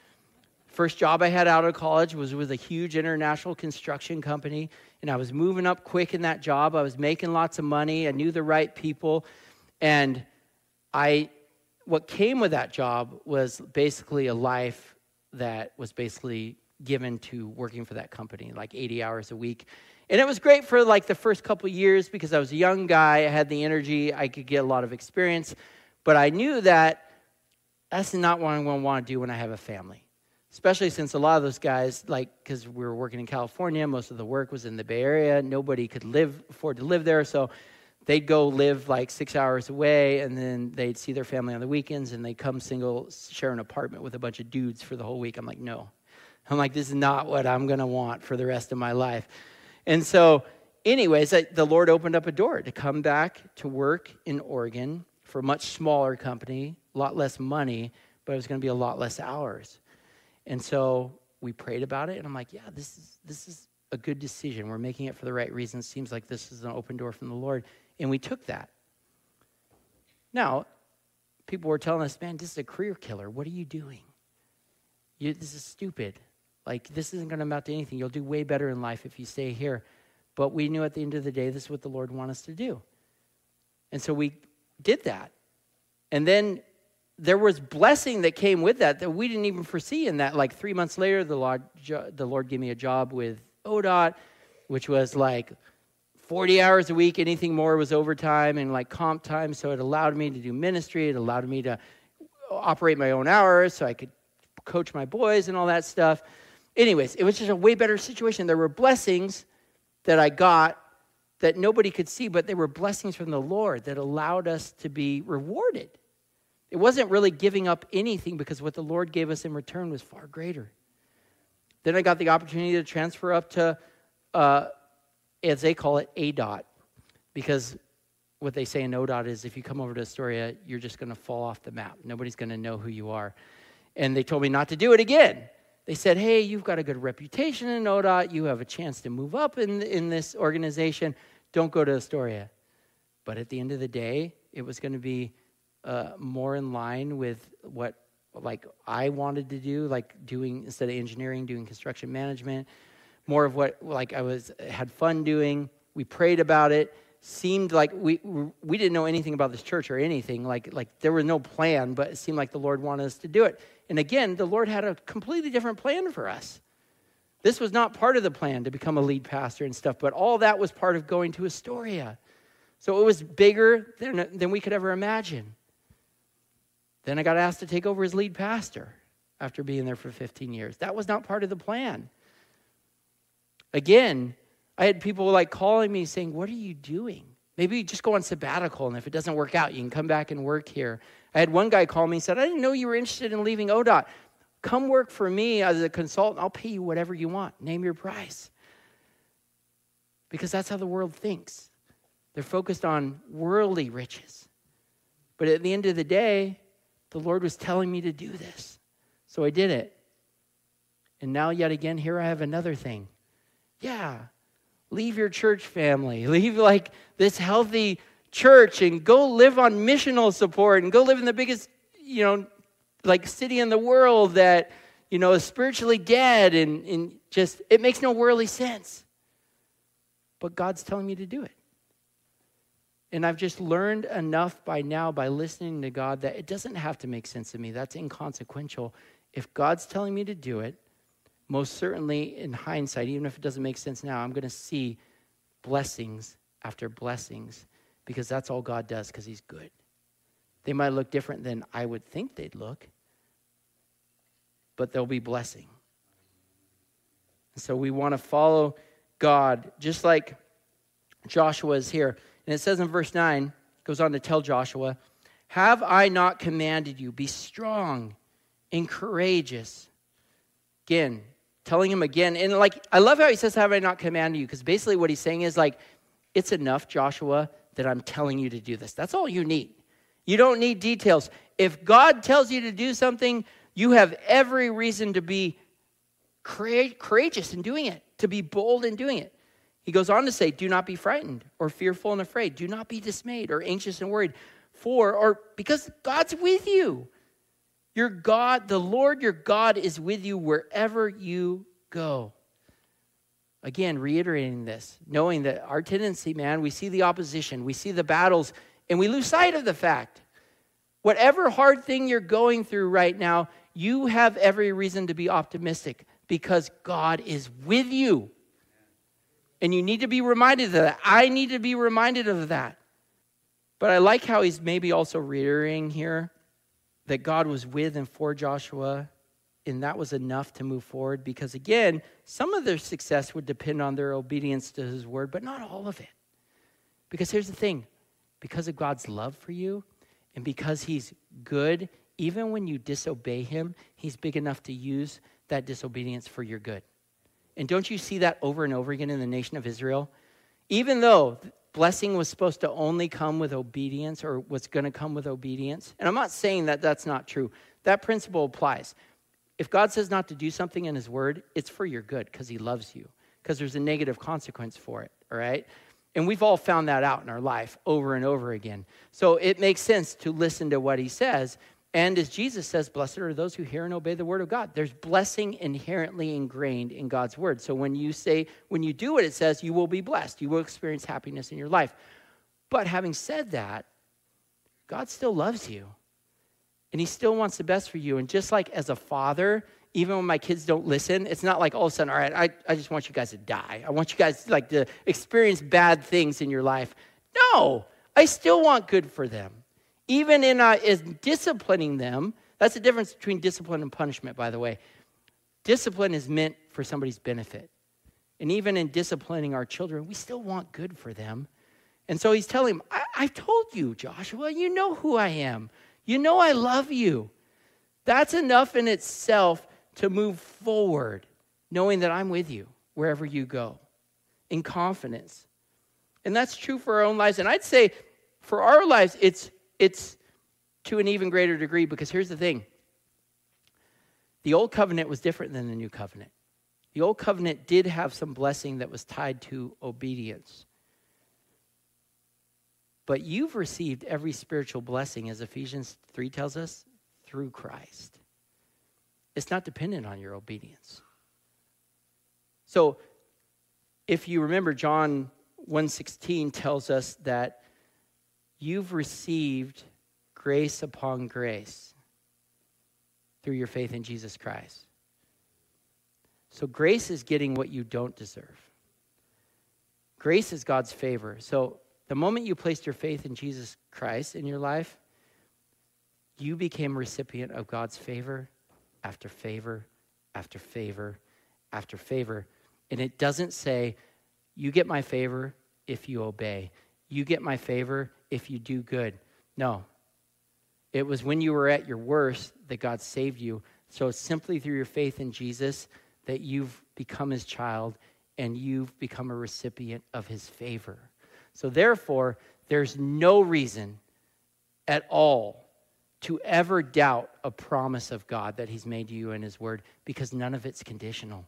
A: First job I had out of college was with a huge international construction company, and I was moving up quick in that job. I was making lots of money. I knew the right people, and I, what came with that job was basically a life that was basically given to working for that company, like eighty hours a week. And it was great for like the first couple of years because I was a young guy. I had the energy. I could get a lot of experience. But I knew that that's not what I'm going to want to do when I have a family. Especially since a lot of those guys, like, because we were working in California, most of the work was in the Bay Area. Nobody could live afford to live there. So they'd go live like six hours away, and then they'd see their family on the weekends, and they'd come single, share an apartment with a bunch of dudes for the whole week. I'm like, no. I'm like, this is not what I'm going to want for the rest of my life. And so anyways, I, the Lord opened up a door to come back to work in Oregon for a much smaller company, a lot less money, but it was going to be a lot less hours. And so we prayed about it, and I'm like, yeah, this is this is a good decision. We're making it for the right reasons. Seems like this is an open door from the Lord. And we took that. Now, people were telling us, man, this is a career killer. What are you doing? You, this is stupid. Like, this isn't going to amount to anything. You'll do way better in life if you stay here. But we knew at the end of the day, this is what the Lord wanted us to do. And so we did that. And then there was blessing that came with that that we didn't even foresee in that. Like three months later, the Lord, the Lord gave me a job with O D O T, which was like forty hours a week. Anything more was overtime and like comp time. So it allowed me to do ministry. It allowed me to operate my own hours so I could coach my boys and all that stuff. Anyways, it was just a way better situation. There were blessings that I got that nobody could see, but they were blessings from the Lord that allowed us to be rewarded. It wasn't really giving up anything because what the Lord gave us in return was far greater. Then I got the opportunity to transfer up to, uh, as they call it, A D O T, because what they say in O D O T is if you come over to Astoria, you're just going to fall off the map. Nobody's going to know who you are. And they told me not to do it again They said, hey, you've got a good reputation in O D O T. You have a chance to move up in, in this organization. Don't go to Astoria. But at the end of the day, it was going to be uh, more in line with what like I wanted to do, like doing, instead of engineering, doing construction management, more of what like I was had fun doing. We prayed about it. Seemed like we we didn't know anything about this church or anything. Like like there was no plan, but it seemed like the Lord wanted us to do it. And again, the Lord had a completely different plan for us. This was not part of the plan to become a lead pastor and stuff, but all that was part of going to Astoria. So it was bigger than, than we could ever imagine. Then I got asked to take over as lead pastor after being there for fifteen years. That was not part of the plan. Again, I had people like calling me saying, what are you doing? Maybe just go on sabbatical, and if it doesn't work out, you can come back and work here. I had one guy call me and said, I didn't know you were interested in leaving O D O T. Come work for me as a consultant. I'll pay you whatever you want. Name your price. Because that's how the world thinks. They're focused on worldly riches. But at the end of the day, the Lord was telling me to do this. So I did it. And now yet again, here I have another thing. Yeah, leave your church family. Leave like this healthy church and go live on missional support and go live in the biggest, you know, like city in the world that, you know, is spiritually dead and, and just, it makes no worldly sense. But God's telling me to do it. And I've just learned enough by now, by listening to God, that it doesn't have to make sense to me. That's inconsequential. If God's telling me to do it, most certainly in hindsight, even if it doesn't make sense now, I'm going to see blessings after blessings because that's all God does because he's good. They might look different than I would think they'd look, but they'll be blessing. And so we want to follow God just like Joshua is here. And it says in verse nine, goes on to tell Joshua, have I not commanded you, be strong and courageous? Again, telling him again. And like, I love how he says, have I not commanded you? Because basically what he's saying is like, it's enough, Joshua, that I'm telling you to do this. That's all you need. You don't need details. If God tells you to do something, you have every reason to be courageous in doing it, to be bold in doing it. He goes on to say, do not be frightened or fearful and afraid. Do not be dismayed or anxious and worried. For, or because God's with you. Your God, the Lord your God is with you wherever you go. Again, reiterating this, knowing that our tendency, man, we see the opposition, we see the battles, and we lose sight of the fact. Whatever hard thing you're going through right now, you have every reason to be optimistic because God is with you. And you need to be reminded of that. I need to be reminded of that. But I like how he's maybe also reiterating here that God was with and for Joshua, and that was enough to move forward because, again, some of their success would depend on their obedience to his word, but not all of it. Because here's the thing. Because of God's love for you and because he's good, even when you disobey him, he's big enough to use that disobedience for your good. And don't you see that over and over again in the nation of Israel? Even though blessing was supposed to only come with obedience or was going to come with obedience. And I'm not saying that that's not true. That principle applies. If God says not to do something in his word, it's for your good because he loves you. Because there's a negative consequence for it, all right? And we've all found that out in our life over and over again. So it makes sense to listen to what he says. And as Jesus says, blessed are those who hear and obey the word of God. There's blessing inherently ingrained in God's word. So when you say, when you do what it says, you will be blessed. You will experience happiness in your life. But having said that, God still loves you. And he still wants the best for you. And just like as a father, even when my kids don't listen, it's not like all of a sudden, all right, I, I just want you guys to die. I want you guys like to experience bad things in your life. No, I still want good for them. Even in uh, is disciplining them, that's the difference between discipline and punishment, by the way. Discipline is meant for somebody's benefit. And even in disciplining our children, we still want good for them. And so he's telling him, I- I've told you, Joshua, you know who I am. You know I love you. That's enough in itself to move forward, knowing that I'm with you wherever you go, in confidence. And that's true for our own lives. And I'd say for our lives, it's It's to an even greater degree because here's the thing. The old covenant was different than the new covenant. The old covenant did have some blessing that was tied to obedience. But you've received every spiritual blessing, as Ephesians three tells us, through Christ. It's not dependent on your obedience. So if you remember, John one sixteen tells us that you've received grace upon grace through your faith in Jesus Christ. So grace is getting what you don't deserve. Grace is God's favor. So the moment you placed your faith in Jesus Christ in your life, you became a recipient of God's favor after favor after favor after favor. And it doesn't say, you get my favor if you obey. You get my favor if you do good. No. It was when you were at your worst that God saved you. So it's simply through your faith in Jesus that you've become his child and you've become a recipient of his favor. So therefore, there's no reason at all to ever doubt a promise of God that he's made to you in his word, because none of it's conditional.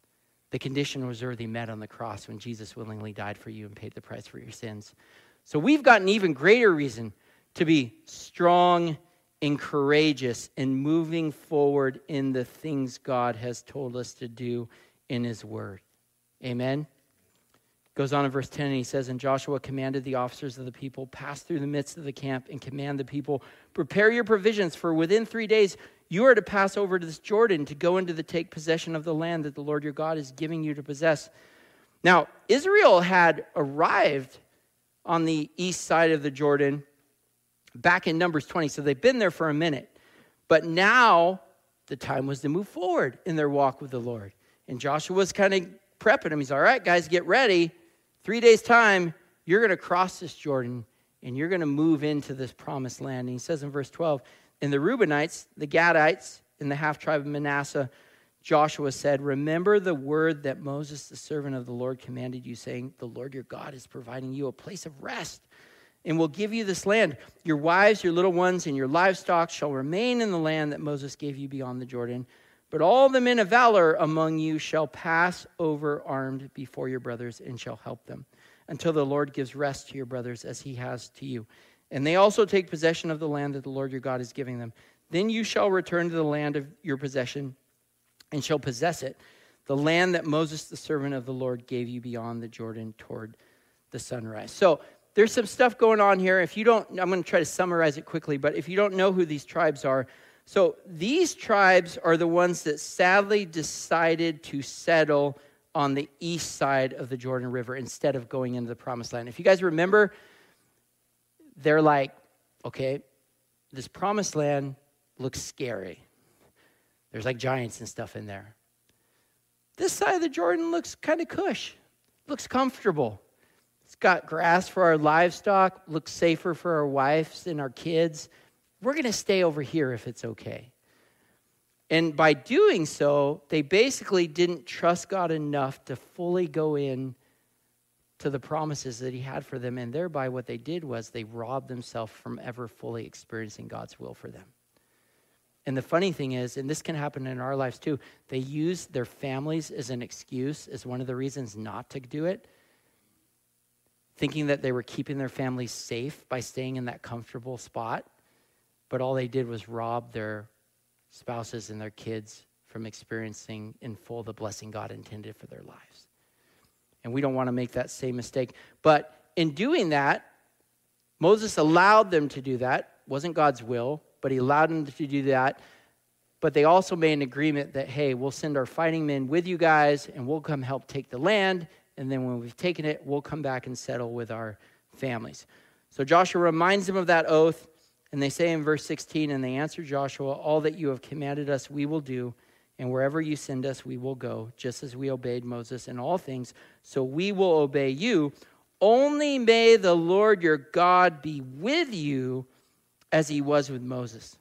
A: The condition was already met on the cross when Jesus willingly died for you and paid the price for your sins. So we've got an even greater reason to be strong and courageous in moving forward in the things God has told us to do in his word. Amen. Goes on in verse ten, and he says, and Joshua commanded the officers of the people, pass through the midst of the camp and command the people, prepare your provisions, for within three days you are to pass over to this Jordan to go into the take possession of the land that the Lord your God is giving you to possess. Now, Israel had arrived on the east side of the Jordan back in Numbers twenty, so they've been there for a minute. But now the time was to move forward in their walk with the Lord. And Joshua was kind of prepping them. He's, all right, guys, get ready. Three days' time, you're going to cross this Jordan, and you're going to move into this promised land. And he says in verse twelve, and the Reubenites, the Gadites, and the half-tribe of Manasseh, Joshua said, remember the word that Moses, the servant of the Lord, commanded you, saying, the Lord your God is providing you a place of rest and will give you this land. Your wives, your little ones, and your livestock shall remain in the land that Moses gave you beyond the Jordan. But all the men of valor among you shall pass over armed before your brothers and shall help them until the Lord gives rest to your brothers as he has to you. And they also take possession of the land that the Lord your God is giving them. Then you shall return to the land of your possession and shall possess it, the land that Moses, the servant of the Lord, gave you beyond the Jordan toward the sunrise. So there's some stuff going on here. If you don't, I'm going to try to summarize it quickly, but if you don't know who these tribes are, so these tribes are the ones that sadly decided to settle on the east side of the Jordan River instead of going into the promised land. If you guys remember, they're like, okay, this promised land looks scary. There's like giants and stuff in there. This side of the Jordan looks kind of cush, looks comfortable. It's got grass for our livestock, looks safer for our wives and our kids. We're going to stay over here if it's okay. And by doing so, they basically didn't trust God enough to fully go in to the promises that he had for them. And thereby what they did was they robbed themselves from ever fully experiencing God's will for them. And the funny thing is, and this can happen in our lives too, they use their families as an excuse, as one of the reasons not to do it, thinking that they were keeping their families safe by staying in that comfortable spot. But all they did was rob their spouses and their kids from experiencing in full the blessing God intended for their lives. And we don't want to make that same mistake. But in doing that, Moses allowed them to do that. It wasn't God's will, but he allowed them to do that. But they also made an agreement that, hey, we'll send our fighting men with you guys, and we'll come help take the land. And then when we've taken it, we'll come back and settle with our families. So Joshua reminds them of that oath. And they say in verse sixteen, and they answer Joshua, all that you have commanded us we will do, and wherever you send us we will go, just as we obeyed Moses in all things, so we will obey you. Only may the Lord your God be with you as he was with Moses.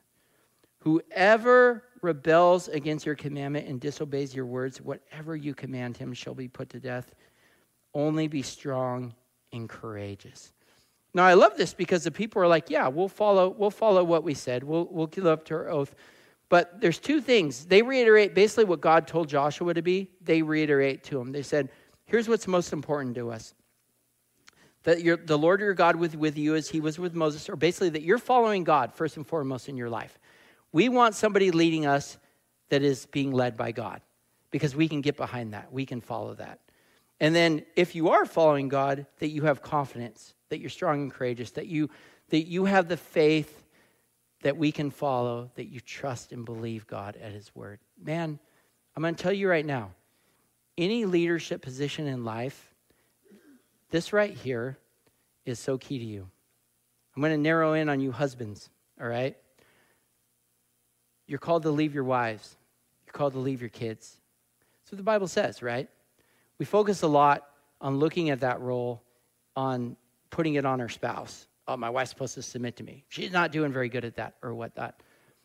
A: Whoever rebels against your commandment and disobeys your words, whatever you command him shall be put to death. Only be strong and courageous. Now, I love this because the people are like, yeah, we'll follow we'll follow what we said. We'll we'll live up to our oath. But there's two things. They reiterate basically what God told Joshua to be. They reiterate to him. They said, here's what's most important to us. That you're, the Lord your God with, with you as he was with Moses, or basically that you're following God first and foremost in your life. We want somebody leading us that is being led by God, because we can get behind that. We can follow that. And then if you are following God, that you have confidence, that you're strong and courageous, that you, that you have the faith that we can follow, that you trust and believe God at his word. Man, I'm going to tell you right now, any leadership position in life, this right here is so key to you. I'm going to narrow in on you husbands, all right? You're called to leave your wives. You're called to leave your kids. That's what the Bible says, right? We focus a lot on looking at that role, on putting it on our spouse. Oh, my wife's supposed to submit to me. She's not doing very good at that or what that.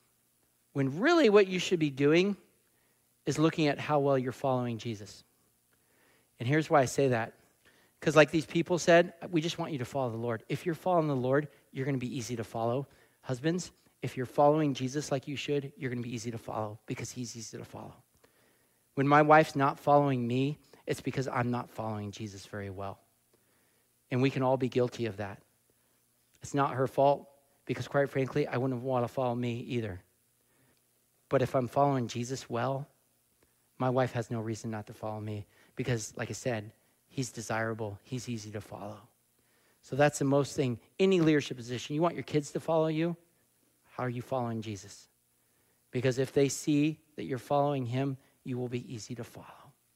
A: When really what you should be doing is looking at how well you're following Jesus. And here's why I say that. Because like these people said, we just want you to follow the Lord. If you're following the Lord, you're going to be easy to follow. Husbands, if you're following Jesus like you should, you're going to be easy to follow because he's easy to follow. When my wife's not following me, it's because I'm not following Jesus very well. And we can all be guilty of that. It's not her fault because quite frankly, I wouldn't want to follow me either. But if I'm following Jesus well, my wife has no reason not to follow me because, like I said, he's desirable. He's easy to follow. So that's the most thing. Any leadership position, you want your kids to follow you? How are you following Jesus? Because if they see that you're following him, you will be easy to follow.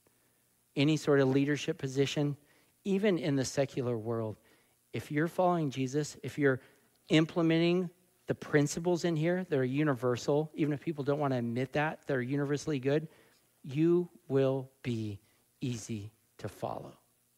A: Any sort of leadership position, even in the secular world, if you're following Jesus, if you're implementing the principles in here that are universal, even if people don't want to admit that, that are universally good, you will be easy to follow.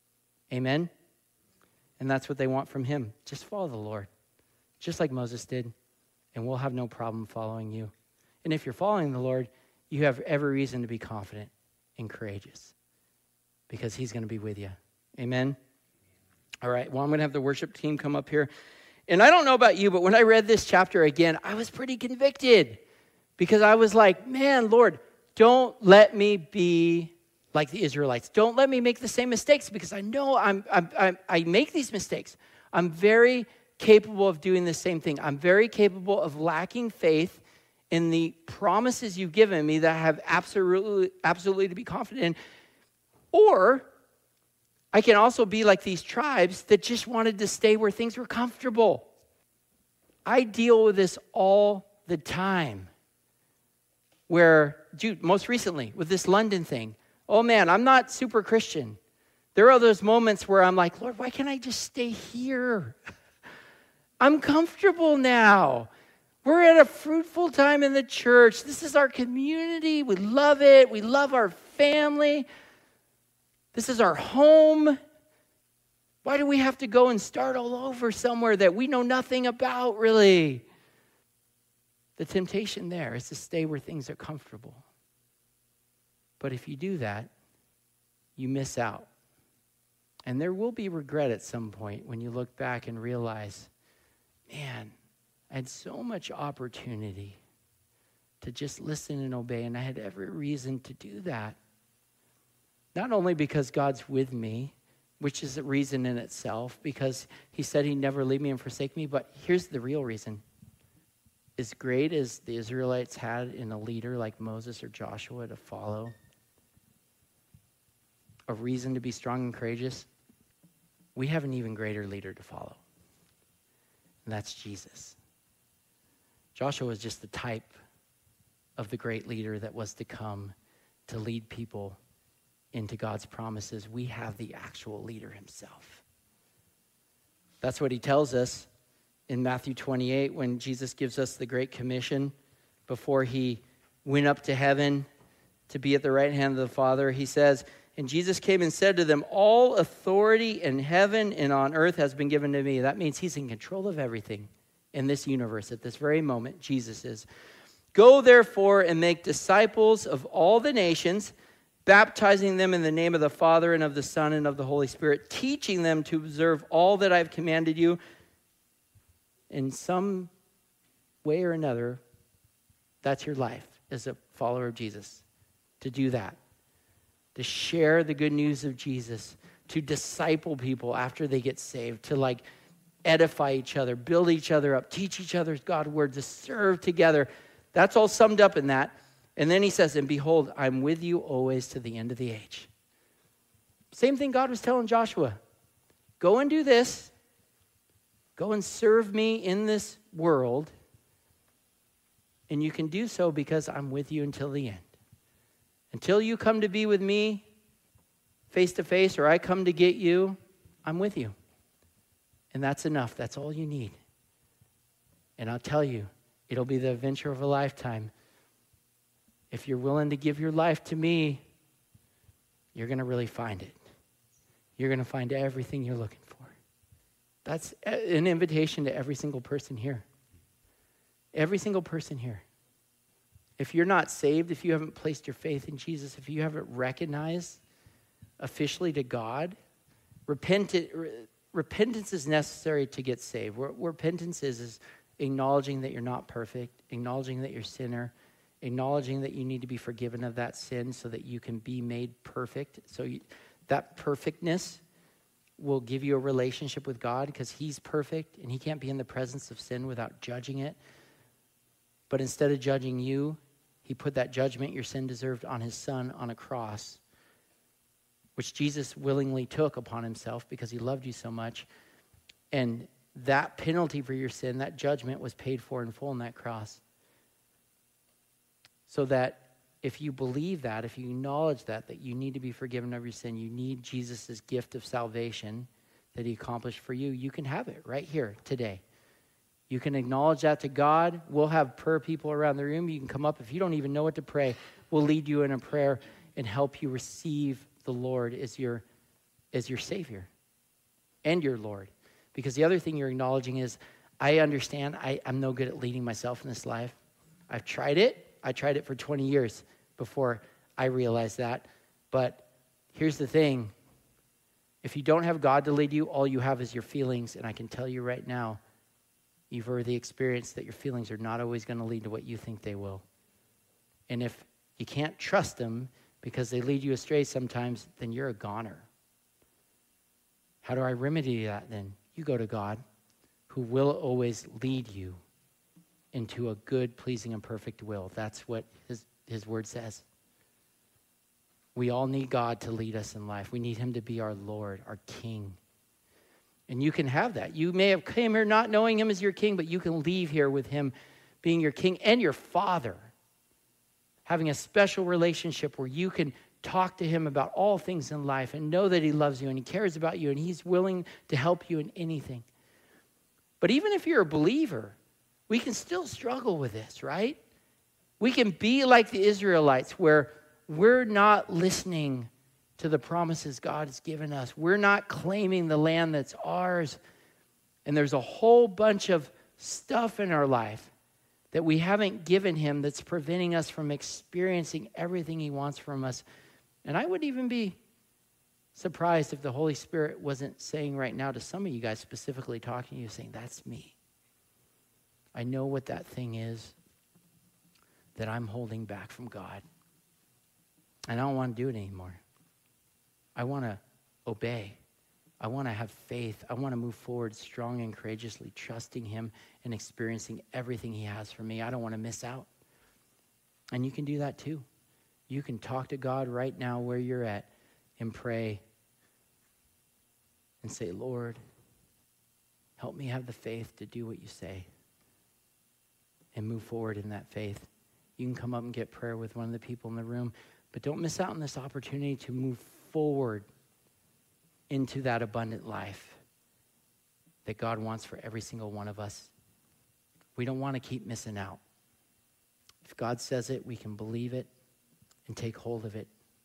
A: Amen? And that's what they want from him. Just follow the Lord, just like Moses did, and we'll have no problem following you. And if you're following the Lord, you have every reason to be confident and courageous because he's going to be with you. Amen? All right, well, I'm going to have the worship team come up here. And I don't know about you, but when I read this chapter again, I was pretty convicted because I was like, man, Lord, don't let me be like the Israelites. Don't let me make the same mistakes because I know I'm, I'm, I'm, I make these mistakes. I'm very capable of doing the same thing. I'm very capable of lacking faith in the promises you've given me that I have absolutely, absolutely to be confident in. Or I can also be like these tribes that just wanted to stay where things were comfortable. I deal with this all the time. Where, dude, most recently with this London thing, oh man, I'm not super Christian. There are those moments where I'm like, Lord, why can't I just stay here? I'm comfortable now. We're at a fruitful time in the church. This is our community. We love it. We love our family. This is our home. Why do we have to go and start all over somewhere that we know nothing about, really? The temptation there is to stay where things are comfortable. But if you do that, you miss out. And there will be regret at some point when you look back and realize, man, I had so much opportunity to just listen and obey, and I had every reason to do that. Not only because God's with me, which is a reason in itself, because he said he'd never leave me and forsake me, but here's the real reason. As great as the Israelites had in a leader like Moses or Joshua to follow, a reason to be strong and courageous, we have an even greater leader to follow. And that's Jesus. Joshua was just the type of the great leader that was to come to lead people into God's promises. We have the actual leader himself. That's what he tells us in Matthew twenty-eight when Jesus gives us the Great Commission before he went up to heaven to be at the right hand of the Father. He says, and Jesus came and said to them, all authority in heaven and on earth has been given to me. That means he's in control of everything in this universe at this very moment. Jesus is. Go therefore and make disciples of all the nations, baptizing them in the name of the Father and of the Son and of the Holy Spirit, teaching them to observe all that I've commanded you. In some way or another, That's your life as a follower of Jesus, to do that, to share the good news of Jesus, to disciple people after they get saved, to like edify each other, build each other up, teach each other God's word, to serve together. That's all summed up in that. And then he says, and behold, I'm with you always to the end of the age. Same thing God was telling Joshua. Go and do this. Go and serve me in this world. And you can do so because I'm with you until the end. Until you come to be with me face to face, or I come to get you, I'm with you. And that's enough. That's all you need. And I'll tell you, it'll be the adventure of a lifetime. If you're willing to give your life to me, you're going to really find it. You're going to find everything you're looking for. That's an invitation to every single person here. Every single person here. If you're not saved, if you haven't placed your faith in Jesus, if you haven't recognized officially to God, repentant, re, repentance is necessary to get saved. What repentance is, is acknowledging that you're not perfect, acknowledging that you're a sinner, acknowledging that you need to be forgiven of that sin so that you can be made perfect. So you, that perfectness will give you a relationship with God because he's perfect and he can't be in the presence of sin without judging it. But instead of judging you, he put that judgment your sin deserved on his son on a cross, which Jesus willingly took upon himself because he loved you so much. And that penalty for your sin, that judgment was paid for in full on that cross. So that if you believe that, if you acknowledge that, that you need to be forgiven of your sin, you need Jesus' gift of salvation that he accomplished for you, you can have it right here today. You can acknowledge that to God. We'll have prayer people around the room. You can come up. If you don't even know what to pray, we'll lead you in a prayer and help you receive the Lord as your, as your Savior and your Lord. Because the other thing you're acknowledging is, I understand I, I'm no good at leading myself in this life. I've tried it. I tried it for twenty years before I realized that. But here's the thing. If you don't have God to lead you, all you have is your feelings. And I can tell you right now, you've already experienced that your feelings are not always going to lead to what you think they will. And if you can't trust them because they lead you astray sometimes, then you're a goner. How do I remedy that then? You go to God, who will always lead you into a good, pleasing, and perfect will. That's what his, his word says. We all need God to lead us in life. We need him to be our Lord, our King. And you can have that. You may have came here not knowing him as your King, but you can leave here with him being your King and your Father. Having a special relationship where you can talk to him about all things in life and know that he loves you and he cares about you and he's willing to help you in anything. But even if you're a believer, we can still struggle with this, right? We can be like the Israelites where we're not listening to the promises God has given us. We're not claiming the land that's ours. And there's a whole bunch of stuff in our life that we haven't given him that's preventing us from experiencing everything he wants from us. And I would even be surprised if the Holy Spirit wasn't saying right now to some of you guys, specifically talking to you, saying, that's me. I know what that thing is that I'm holding back from God. And I don't want to do it anymore. I want to obey. I want to have faith. I want to move forward strong and courageously, trusting him and experiencing everything he has for me. I don't want to miss out. And you can do that too. You can talk to God right now where you're at and pray and say, Lord, help me have the faith to do what you say and move forward in that faith. You can come up and get prayer with one of the people in the room, but don't miss out on this opportunity to move forward into that abundant life that God wants for every single one of us. We don't want to keep missing out. If God says it, we can believe it and take hold of it.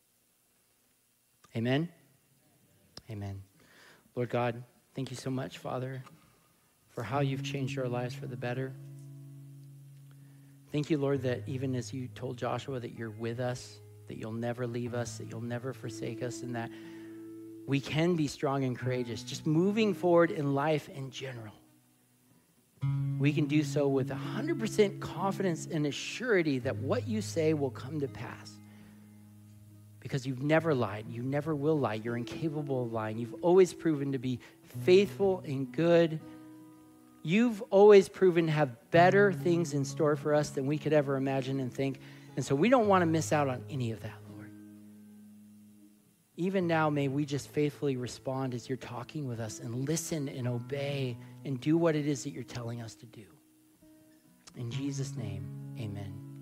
A: Amen? Amen. Lord God, thank you so much, Father, for how you've changed our lives for the better. Thank you, Lord, that even as you told Joshua that you're with us, that you'll never leave us, that you'll never forsake us, and that we can be strong and courageous, just moving forward in life in general. we can do so with one hundred percent confidence and a surety that what you say will come to pass. Because you've never lied. You never will lie. You're incapable of lying. You've always proven to be faithful and good. You've always proven to have better things in store for us than we could ever imagine and think. And so we don't want to miss out on any of that, Lord. Even now, may we just faithfully respond as you're talking with us and listen and obey and do what it is that you're telling us to do. In Jesus' name, amen.